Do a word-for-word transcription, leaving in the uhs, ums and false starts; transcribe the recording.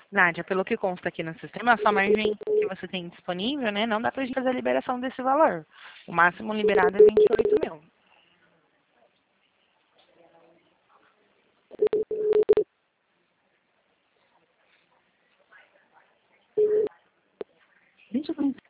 Nádia, pelo que consta aqui no sistema, a sua margem que você tem disponível, né, não dá pra gente fazer a liberação desse valor. O máximo liberado é vinte e oito mil. Deixa eu